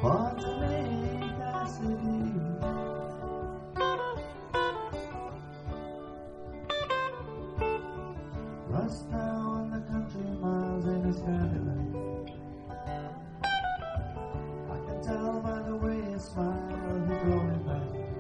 for to make us with you. Rust now in the country miles in his Cadillac. I can tell by the way you smile he's rolling back.